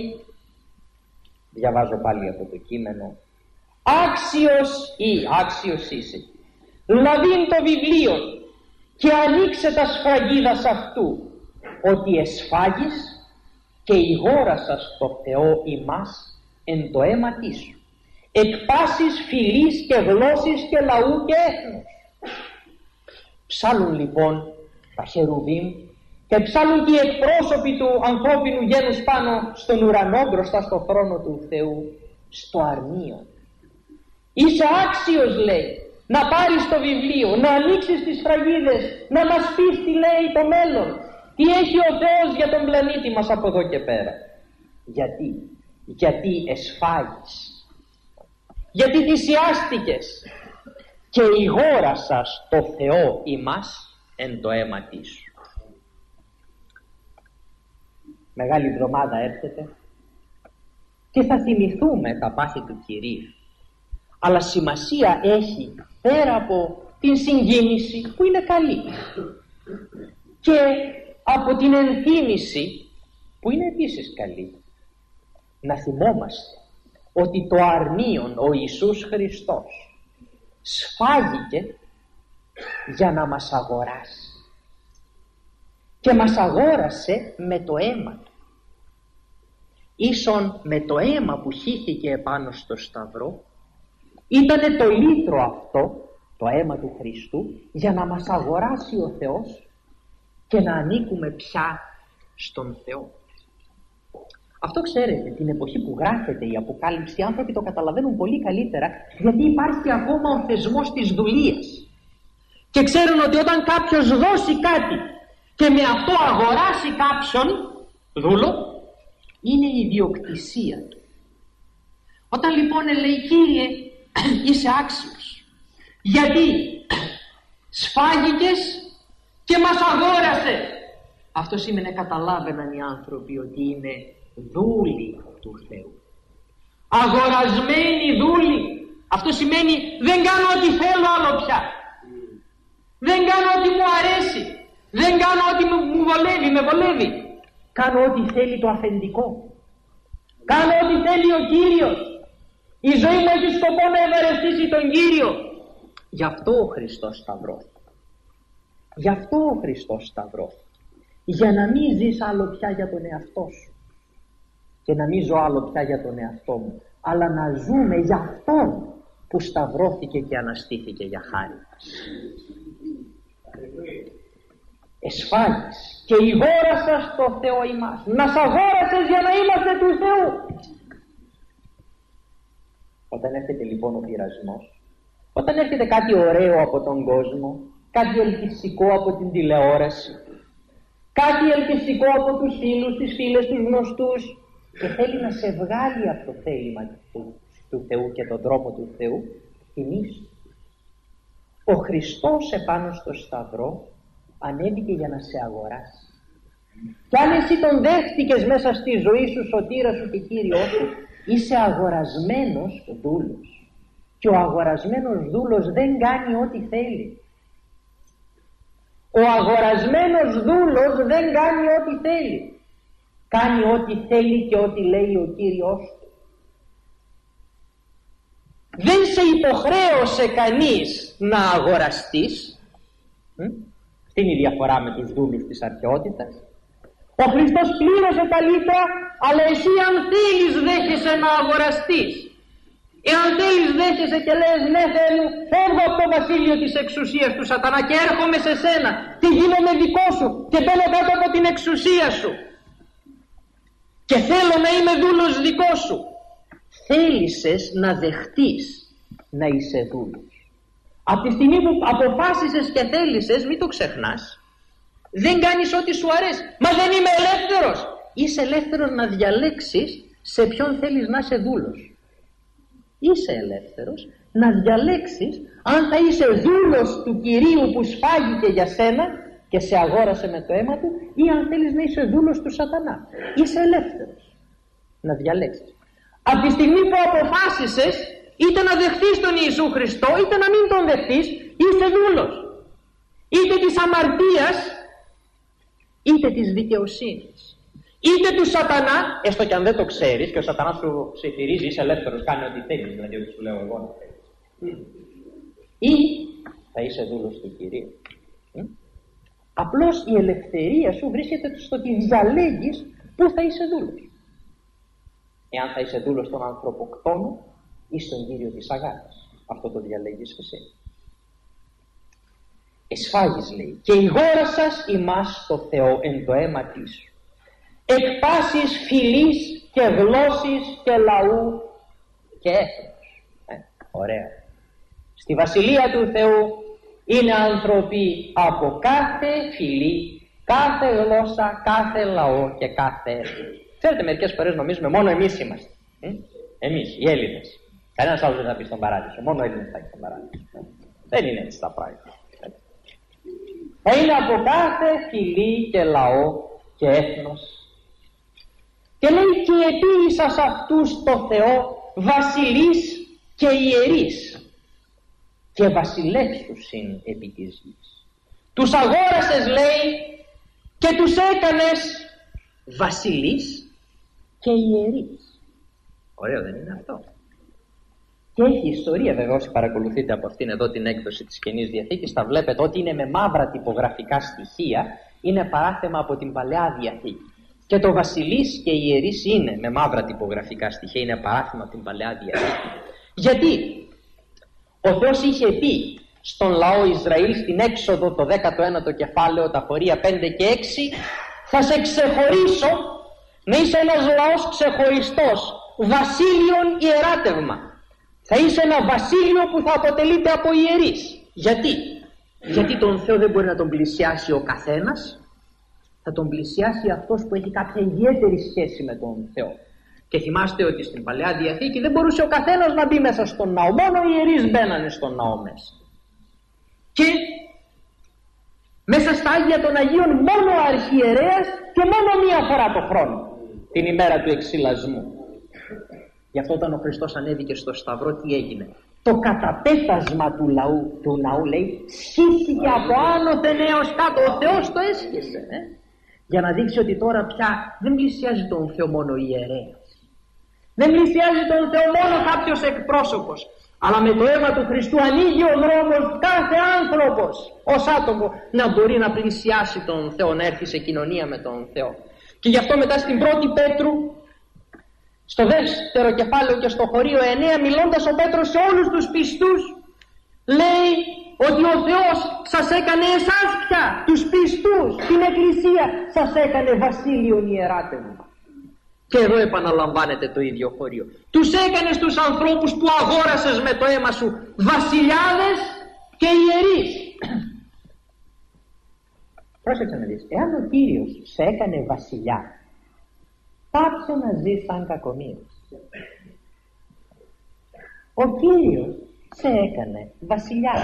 A: διαβάζω πάλι από το κείμενο, άξιος ή άξιος είσαι, λαβήν το βιβλίο και ανοίξε τα σφραγίδας αυτού, ότι εσφάγεις και ηγόρασας το Θεό ημάς εν το αίματί σου, εκ πάσης φυλής και γλώσσης και λαού και έθνους. Ψάλουν λοιπόν τα χερουβίμ και ψάλουν και οι εκπρόσωποι του ανθρώπινου γένους πάνω στον ουρανό μπροστά στο θρόνο του Θεού, στο αρνείο. Είσαι άξιος, λέει, να πάρεις το βιβλίο, να ανοίξεις τις φραγίδες, να μας πεις τι λέει το μέλλον, τι έχει ο Θεός για τον πλανήτη μας από εδώ και πέρα. Γιατί? Γιατί εσφάγεις, γιατί θυσιάστηκες και ηγόρασας το Θεό ημάς εν το αίματί σου. Μεγάλη εβδομάδα έρχεται και θα θυμηθούμε τα πάθη του Κυρίου, αλλά σημασία έχει, πέρα από την συγκίνηση που είναι καλή και από την ενθύμηση που είναι επίσης καλή, να θυμόμαστε ότι το αρνίον ο Ιησούς Χριστός σφάγηκε για να μας αγοράσει, και μας αγόρασε με το αίμα του. Ίσον με το αίμα που χύθηκε επάνω στο σταυρό, ήτανε το λύτρο αυτό, το αίμα του Χριστού, για να μας αγοράσει ο Θεός και να ανήκουμε πια στον Θεό. Αυτό, ξέρετε, την εποχή που γράφεται η Αποκάλυψη, οι άνθρωποι το καταλαβαίνουν πολύ καλύτερα, γιατί υπάρχει ακόμα ο θεσμός της δουλείας και ξέρουν ότι όταν κάποιος δώσει κάτι και με αυτό αγοράσει κάποιον δούλο, είναι η ιδιοκτησία του. Όταν λοιπόν λέει, Κύριε, είσαι άξιος, γιατί σφάγηκες και μας αγόρασε, αυτό σημαίνει, καταλάβαιναν οι άνθρωποι ότι είναι δούλοι του Θεού, αγορασμένοι δούλοι. Αυτό σημαίνει δεν κάνω ό,τι θέλω άλλο πια, δεν κάνω ό,τι μου αρέσει, δεν κάνω ό,τι μου βολεύει, με βολεύει, κάνω ό,τι θέλει το αφεντικό, κάνω ό,τι θέλει ο Κύριος. Η ζωή μου έχει σκοπό να ευαρεστήσει τον Κύριο. Γι' αυτό ο Χριστός σταυρώθηκε, γι' αυτό ο Χριστός σταυρώθηκε, για να μην ζεις άλλο πια για τον εαυτό σου και να μην ζω άλλο πια για τον εαυτό μου, αλλά να ζούμε για Αυτόν που σταυρώθηκε και αναστήθηκε για χάρη μας. Εσφάγεις και ηγόρασας το Θεό ημάς. Να σ' αγόρασες για να είμαστε του Θεού. Όταν έρχεται λοιπόν ο πειρασμός, όταν έρχεται κάτι ωραίο από τον κόσμο, κάτι ελκυστικό από την τηλεόραση, κάτι ελκυστικό από τους φίλους, τις φίλες, τους γνωστούς, και θέλει να σε βγάλει από το θέλημα του, του Θεού και τον τρόπο του Θεού, θυμίσου. Ο Χριστός επάνω στο σταυρό ανέβηκε για να σε αγοράσει. Κι αν εσύ τον δέχτηκες μέσα στη ζωή σου, σωτήρα σου και Κύριό σου, είσαι αγορασμένος δούλος. Και ο αγορασμένος δούλος δεν κάνει ό,τι θέλει. Ο αγορασμένος δούλος δεν κάνει ό,τι θέλει. Κάνει ό,τι θέλει και ό,τι λέει ο Κύριος του. Δεν σε υποχρέωσε κανείς να αγοραστείς. Αυτή είναι η διαφορά με τους δούλους της αρχαιότητας. Ο Χριστός πλήρωσε τα λίτρα, αλλά εσύ αν θέλεις δέχεσαι να αγοραστείς. Εάν θέλεις δέχεσαι και λες ναι Θεέ μου, φεύγω από το βασίλειο της εξουσίας του σατανά και έρχομαι σε σένα και γίνομαι δικό σου και μπαίνω κάτω από την εξουσία σου και θέλω να είμαι δούλος δικό σου. Θέλησες να δεχτείς να είσαι δούλος. Από τη στιγμή που αποφάσισες και θέλησες, μην το ξεχνάς, δεν κάνεις ό,τι σου αρέσει. Μα δεν είμαι ελεύθερος. Είσαι ελεύθερος να διαλέξεις σε ποιον θέλεις να είσαι δούλος. Είσαι ελεύθερος να διαλέξεις αν θα είσαι δούλος του Κυρίου που σφάγηκε για σένα και σε αγόρασε με το αίμα του, ή αν θέλεις να είσαι δούλος του σατανά. Είσαι ελεύθερος να διαλέξεις. Από τη στιγμή που αποφάσισες είτε να δεχτείς τον Ιησού Χριστό είτε να μην τον δεχτείς, είσαι δούλος είτε της αμαρτίας είτε της δικαιοσύνης, είτε του σατανά, έστω και αν δεν το ξέρεις και ο σατανάς σου ψιθυρίζει, είσαι ελεύθερος, κάνει ό,τι θέλεις, δηλαδή ό,τι σου λέω εγώ να θέλεις, ή θα είσαι δούλος του Κυρίου. Απλώς η ελευθερία σου βρίσκεται στο ότι διαλέγεις πού θα είσαι δούλος. Εάν θα είσαι δούλος στον ανθρωποκτόνο ή στον Κύριο της αγάπης, αυτό το διαλέγεις εσύ. Εσφάγεις, λέει, και ηγόρασας ημάς το Θεό εν το αίμα σου, εκ πάσης φυλής και γλώσσης και λαού και έθνος. Ε, ωραία. Στη Βασιλεία του Θεού είναι άνθρωποι από κάθε φυλή, κάθε γλώσσα, κάθε λαό και κάθε έθνος. Ξέρετε, μερικές φορές νομίζουμε μόνο εμείς είμαστε. Ε? Εμείς, οι Έλληνες. Κανένας άλλος δεν θα πει στον παράδεισο. Μόνο οι Έλληνες θα έχει στον παράδεισο. Δεν είναι έτσι τα πράγματα. Θα είναι από κάθε φυλή και λαό και έθνος. Και λέει και επίησα σε αυτούς το Θεό βασιλείς και ιερείς και βασιλεύς τους είναι επί της γης. Τους αγόρασες, λέει, και τους έκανες βασιλείς και ιερείς. Ωραίο δεν είναι αυτό? Και έχει ιστορία, βέβαια, όσοι παρακολουθείτε από αυτήν εδώ την έκδοση της Καινής Διαθήκης, θα βλέπετε ότι είναι με μαύρα τυπογραφικά στοιχεία, είναι παράθεμα από την Παλαιά Διαθήκη. Και το βασιλείς και ιερείς είναι με μαύρα τυπογραφικά στοιχεία, είναι παράθεμα από την Παλαιά Διαθήκη. Γιατί ο Θεός είχε πει στον λαό Ισραήλ στην Έξοδο το δέκατο ένατο κεφάλαιο, τα χωρία πέντε και έξι, θα σε ξεχωρίσω να είσαι ένας λαός ξεχωριστός, βασίλειον ιεράτευμα. Θα είσαι ένα βασίλειο που θα αποτελείται από ιερείς. Γιατί? Γιατί τον Θεό δεν μπορεί να τον πλησιάσει ο καθένας. Θα τον πλησιάσει αυτός που έχει κάποια ιδιαίτερη σχέση με τον Θεό. Και θυμάστε ότι στην Παλαιά Διαθήκη δεν μπορούσε ο καθένας να μπει μέσα στον ναό. Μόνο οι ιερείς μπαίνανε στον ναό μέσα. Και μέσα στα Άγια των Αγίων μόνο ο αρχιερέας και μόνο μία φορά το χρόνο, την ημέρα του εξυλασμού. Γι' αυτό όταν ο Χριστός ανέβηκε στο Σταυρό, τι έγινε? Το καταπέτασμα του, λαού, του ναού, λέει, σχίστηκε από άνωθεν έως κάτω. Ο Θεός το έσχισε. Ε? Για να δείξει ότι τώρα πια δεν πλησιάζει τον Θεό μόνο ο ιερέας. Δεν πλησιάζει τον Θεό μόνο κάποιος εκπρόσωπος. Αλλά με το αίμα του Χριστού ανοίγει ο δρόμος κάθε άνθρωπος ως άτομο να μπορεί να πλησιάσει τον Θεό, να έρθει σε κοινωνία με τον Θεό. Και γι' αυτό μετά στην πρώτη Πέτρου, στο δεύτερο κεφάλαιο και στο χωρίο εννέα, μιλώντας ο Πέτρος σε όλους τους πιστούς, λέει ότι ο Θεός σας έκανε εσάς πια, τους πιστούς, την Εκκλησία, σας έκανε βασίλειον ιεράτευμα. Και εδώ επαναλαμβάνεται το ίδιο χωρίο. Τους έκανες τους ανθρώπους που αγόρασες με το αίμα σου βασιλιάδες και ιερείς. Πρόσεξε να δεις, εάν ο Κύριος σε έκανε βασιλιά, πάψε να ζεις σαν κακομοίρης. Ο Κύριος σε έκανε βασιλιά.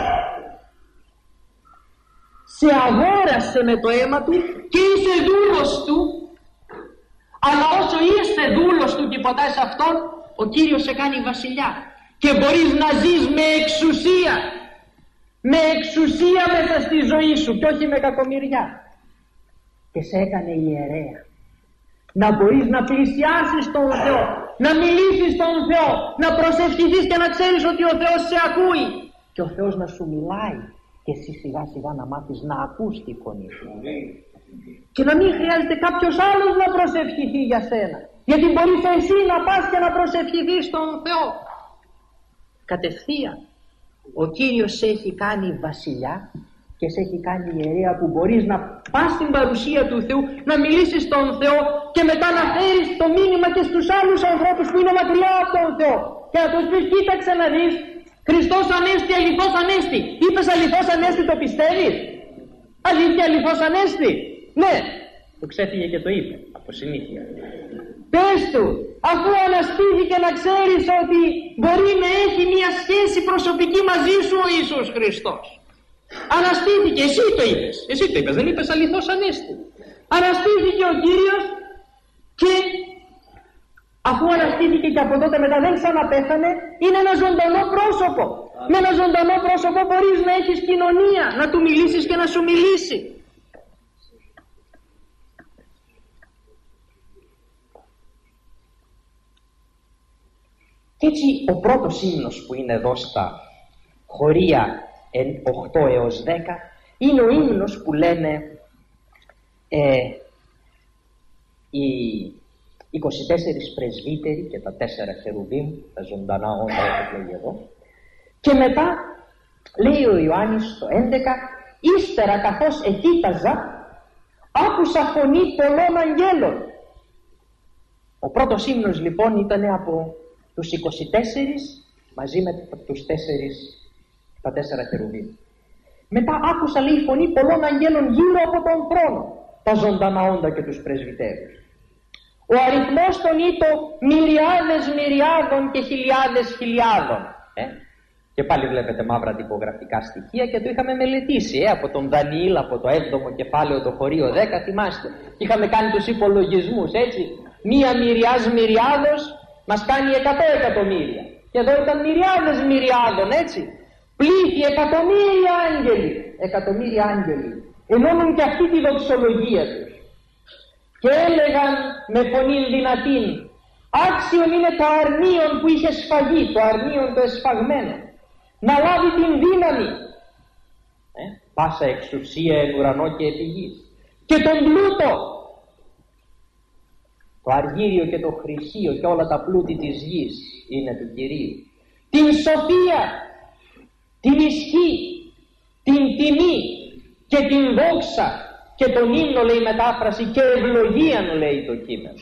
A: Σε αγόρασε με το αίμα του και είσαι δούλος του. Αλλά όσο είστε δούλος του και ποτέ σε αυτόν, ο Κύριος σε κάνει βασιλιά. Και μπορείς να ζεις με εξουσία. Με εξουσία μέσα στη ζωή σου και όχι με κακομοιριά. Και σε έκανε ιερέα. Να μπορείς να πλησιάσεις τον Θεό, να μιλήσεις τον Θεό, να προσευχηθείς και να ξέρεις ότι ο Θεός σε ακούει. Και ο Θεός να σου μιλάει και εσύ σιγά σιγά να μάθεις να ακούς τη φωνή σου. Και να μην χρειάζεται κάποιος άλλος να προσευχηθεί για σένα. Γιατί μπορείς εσύ να πας και να προσευχηθείς στον Θεό. Κατευθείαν ο Κύριος σε έχει κάνει βασιλιά και σε έχει κάνει ιερέα που μπορείς να πας στην παρουσία του Θεού, να μιλήσεις στον Θεό και μετά να φέρεις το μήνυμα και στους άλλους ανθρώπους που είναι μακριά από τον Θεό. Και να τους πεις, κοίταξε να δεις, Χριστός Ανέστη, αληθώς Ανέστη. Είπες αληθώς Ανέστη, το πιστεύεις? Αλήθεια, αληθώς Ανέστη? Ναι, του ξέφυγε και το είπε από συνήθεια. Πες του, αφού αναστήθηκε, να ξέρεις ότι μπορεί να έχει μια σχέση προσωπική μαζί σου ο Ιησούς Χριστός. Αναστήθηκε, εσύ το είπες, εσύ το είπες, δεν είπες αληθώς Ανέστη. Αναστήθηκε ο Κύριος και αφού αναστήθηκε και από τότε μετά δεν ξαναπέθανε, είναι ένα ζωντανό πρόσωπο. Με ένα ζωντανό πρόσωπο μπορείς να έχεις κοινωνία, να του μιλήσεις και να σου μιλήσει. Και έτσι ο πρώτος ύμνος που είναι εδώ στα χωρία οκτώ έως δέκα είναι ο ύμνος που λένε ε, οι είκοσι τέσσερις πρεσβύτεροι και τα τέσσερα χερουβίμ, τα ζωντανά όντα όπως λέγει εδώ. Και μετά λέει ο Ιωάννης στο έντεκα, ύστερα καθώς εκοίταζα άκουσα φωνή πολλών αγγέλων. Ο πρώτος ύμνος λοιπόν ήταν από τους είκοσι τέσσερις μαζί με τους τέσσερις, τα τέσσερα χερουβίμ. Μετά άκουσα λέει φωνή πολλών αγγέλων γύρω από τον θρόνο, τα ζωντανά όντα και τους πρεσβυτέρους. Ο αριθμός των ήτο μυριάδες μυριάδων και χιλιάδες χιλιάδων. Ε? Και πάλι βλέπετε μαύρα τυπογραφικά στοιχεία και το είχαμε μελετήσει ε? από τον Δανιήλ, από το έβδομο κεφάλαιο, το χωρίο δέκα, θυμάστε. Είχαμε κάνει τους υπολογισμούς, έτσι. Μία μυριάς μυριάδος μας κάνει εκατό εκατομμύρια. Και εδώ ήταν μυριάδες μυριάδων, έτσι. Πλήθη εκατομμύρια άγγελοι. Εκατομμύρια άγγελοι. Ενώνουν και αυτή τη δοξολογία τους. Και έλεγαν με φωνή δυνατή, άξιον είναι το αρνίον που είχε σφαγεί, το αρνίον το εσφαγμένο, να λάβει την δύναμη, ε, πάσα εξουσία εν ουρανό και επί γης, και τον πλούτο, το αργύριο και το χρυσίο και όλα τα πλούτη της γης είναι του Κυρίου, την σοφία, την ισχύ, την τιμή και την δόξα και τον ύμνο, λέει μετάφραση, και ευλογίαν, λέει το κείμενο.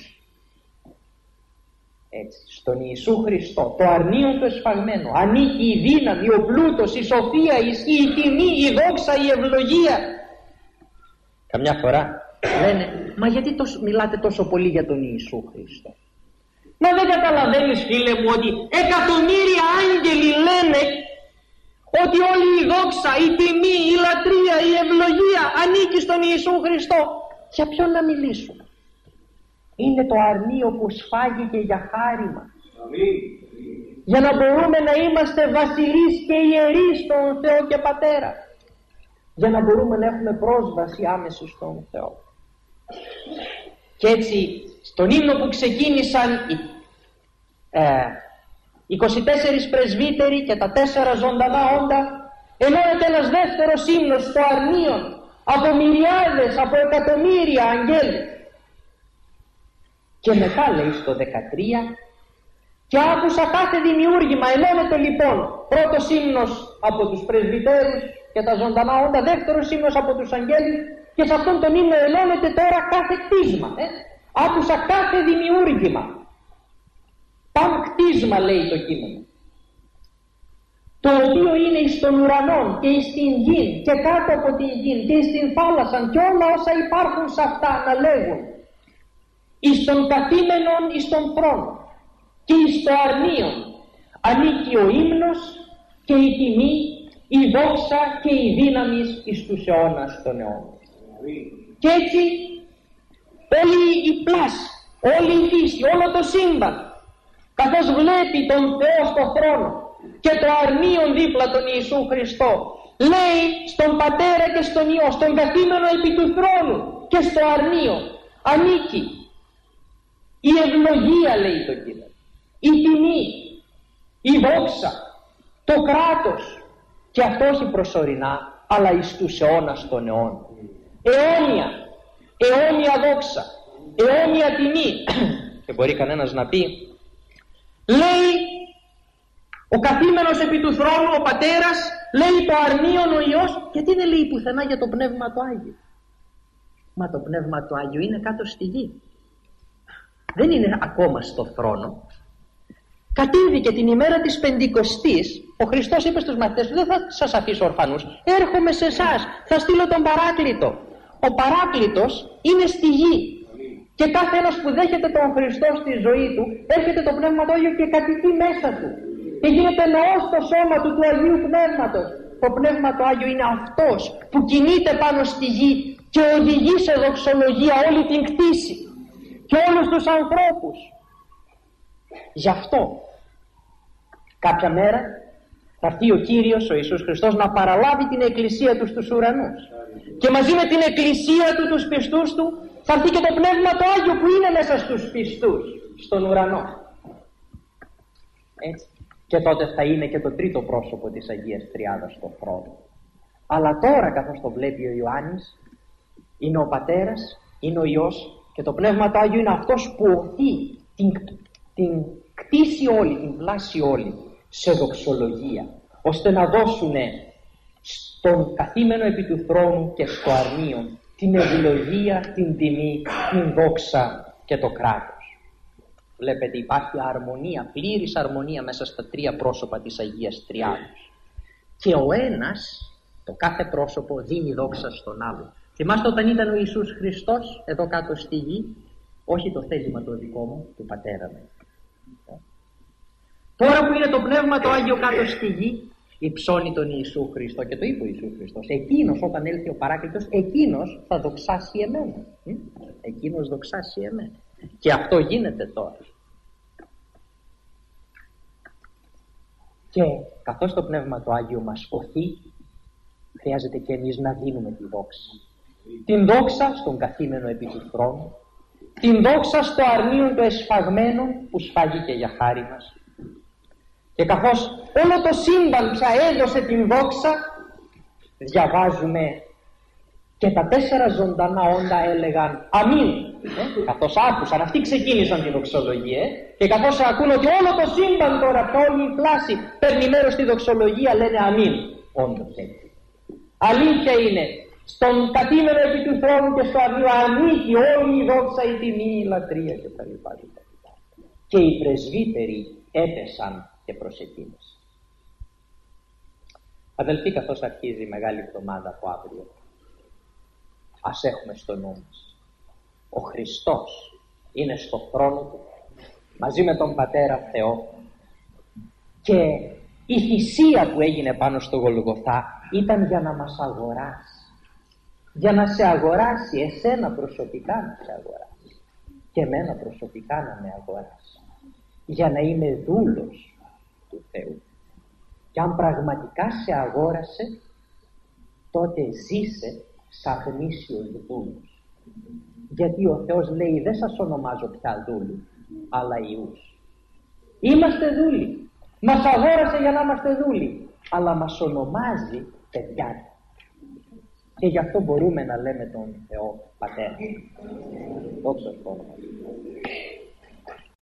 A: Έτσι, στον Ιησού Χριστό, το αρνίον το εσφαγμένο, ανήκει η δύναμη, ο πλούτος, η σοφία, η ισχύ, η τιμή, η δόξα, η ευλογία. Καμιά φορά λένε, μα γιατί τόσο, μιλάτε τόσο πολύ για τον Ιησού Χριστό? Μα δεν καταλαβαίνεις, φίλε μου, ότι εκατομμύρια άγγελοι λένε ότι όλη η δόξα, η τιμή, η λατρεία, η ευλογία ανήκει στον Ιησού Χριστό. Για ποιον να μιλήσουμε? Είναι το αρνίο που σφάγηκε για χάρη μας. Για να μπορούμε να είμαστε βασιλείς και ιερείς στον Θεό και Πατέρα. Για να μπορούμε να έχουμε πρόσβαση άμεση στον Θεό. Και έτσι στον ύμνο που ξεκίνησαν οι ε, είκοσι τέσσερις πρεσβύτεροι και τα τέσσερα ζωντανά όντα, ενώνεται ένας δεύτερος ύμνος στο αρνίον από μυριάδες, από εκατομμύρια αγγέλους. Και μετά λέει στο δεκατρία, και άκουσα κάθε δημιούργημα. Ενώνεται λοιπόν πρώτος ύμνος από τους πρεσβυτέρους και τα ζωντανά όντα, δεύτερος ύμνος από τους αγγέλους, και σε αυτόν τον ύμνο ενώνεται τώρα κάθε κτίσμα. Ε? Άκουσα κάθε δημιούργημα. Παν κτίσμα, λέει το κείμενο, το οποίο είναι εις των ουρανών και εις την γη και κάτω από την γη και εις την θάλασσα και όλα όσα υπάρχουν σε αυτά να λέγουν, εις των καθήμενων εις των θρόνων και εις το αρνίον ανήκει ο ύμνος και η τιμή, η δόξα και η δύναμη εις τους αιώνας των αιώνων. Και έτσι όλη η πλάση, όλη η φύση, όλο το σύμπαν, καθώς βλέπει τον Θεό στο θρόνο και το αρνίον δίπλα τον Ιησού Χριστό, λέει στον Πατέρα και στον Υιό, στον καθήμενο επί του θρόνου και στο αρνίο ανήκει η ευλογία, λέει το κείμενο, η τιμή, η δόξα, το κράτος, και αυτό όχι προσωρινά, αλλά εις τους αιώνας των αιώνων. Αιώνια, αιώνια δόξα, αιώνια τιμή. Και μπορεί κανένας να πει, λέει ο καθήμενος επί του θρόνου, ο Πατέρας, λέει το αρνίον ο Υιός, γιατί δεν λέει πουθενά για το Πνεύμα το Άγιο? Μα το Πνεύμα το Άγιο είναι κάτω στη γη, δεν είναι ακόμα στο θρόνο. Κατήβηκε την ημέρα της Πεντηκοστής, ο Χριστός είπε στους μαθητές του, δεν θα σας αφήσω ορφανούς, έρχομαι σε εσάς, θα στείλω τον Παράκλητο. Ο Παράκλητος είναι στη γη και κάθε ένας που δέχεται τον Χριστό στη ζωή του, έρχεται το Πνεύμα το Άγιο και κατοικεί μέσα του και γίνεται ναός στο σώμα του του Αγίου Πνεύματος. Το Πνεύμα το Άγιο είναι αυτός που κινείται πάνω στη γη και οδηγεί σε δοξολογία όλη την κτήση και όλους τους ανθρώπους. Γι' αυτό κάποια μέρα θα έρθει ο Κύριος ο Ιησούς Χριστός να παραλάβει την εκκλησία του στους ουρανούς, και μαζί με την εκκλησία του, τους πιστούς του, θα έρθει και το Πνεύμα το Άγιο που είναι μέσα στους πιστούς στον ουρανό. Έτσι. Και τότε θα είναι και το τρίτο πρόσωπο της Αγίας Τριάδας στο χρόνο. Αλλά τώρα, καθώς το βλέπει ο Ιωάννης, είναι ο Πατέρας, είναι ο Υιός και το Πνεύμα το Άγιο είναι αυτός που οθεί την, την κτήση όλη, την πλάση όλη σε δοξολογία, ώστε να δώσουν στον καθήμενο επί του θρόνου και στο αρνίον την ευλογία, την τιμή, την δόξα και το κράτος. Βλέπετε, υπάρχει αρμονία, πλήρης αρμονία μέσα στα τρία πρόσωπα της Αγίας Τριάδος. Και ο ένας, το κάθε πρόσωπο, δίνει δόξα στον άλλο. Θυμάστε όταν ήταν ο Ιησούς Χριστός εδώ κάτω στη γη, όχι το θέλημα το δικό μου, του Πατέρα μου. Τώρα που είναι το Πνεύμα το Άγιο κάτω στη γη, υψώνει τον Ιησού Χριστό, και το είπε ο Ιησούς Χριστός, εκείνος όταν έλθει ο Παράκλητος, εκείνος θα δοξάσει εμένα. Εκείνος δοξάσει εμένα. Και αυτό γίνεται τώρα. Και καθώς το Πνεύμα το Άγιο μας οθεί, χρειάζεται και εμείς να δίνουμε τη δόξα. Την δόξα στον καθήμενο επί του θρόνου, την δόξα στο αρνίον το εσφαγμένο που σφάγηκε για χάρη μας. Και καθώς όλο το σύμπαν πια έδωσε την δόξα, διαβάζουμε και τα τέσσερα ζωντανά όντα έλεγαν αμήν. Ε, καθώς άκουσαν, αυτοί ξεκίνησαν τη δοξολογία, ε, και καθώς ακούν ότι όλο το σύμπαν τώρα, όλη η πλάση παίρνει μέρος στη δοξολογία, λένε αμήν. Όντως έτσι. Αλήθεια είναι, στον καθήμενο επί του θρόνου και στο αρνίο ανήκει όλη η δόξα, η τιμή, η λατρεία κτλ. Και οι πρεσβύτεροι έπεσαν και προσεκίνησαν. Αδελφοί, καθώς αρχίζει η Μεγάλη Εβδομάδα από αύριο, ας έχουμε στο νου μας, ο Χριστός είναι στο θρόνο του μαζί με τον Πατέρα Θεό, και η θυσία που έγινε πάνω στο Γολγοθά ήταν για να μας αγοράσει, για να σε αγοράσει εσένα προσωπικά, να σε αγοράσει και εμένα προσωπικά να με αγοράσει, για να είμαι δούλος του Θεού. Και αν πραγματικά σε αγόρασε, τότε ζήσε σαν γνήσιος δούλος. Γιατί ο Θεός λέει, δεν σας ονομάζω πια δούλοι, αλλά ιούς. Είμαστε δούλοι. Μας αγόρασε για να είμαστε δούλοι, αλλά μας ονομάζει παιδιά. Και γι' αυτό μπορούμε να λέμε τον Θεό Πατέρα. Δόξα τω όνομα.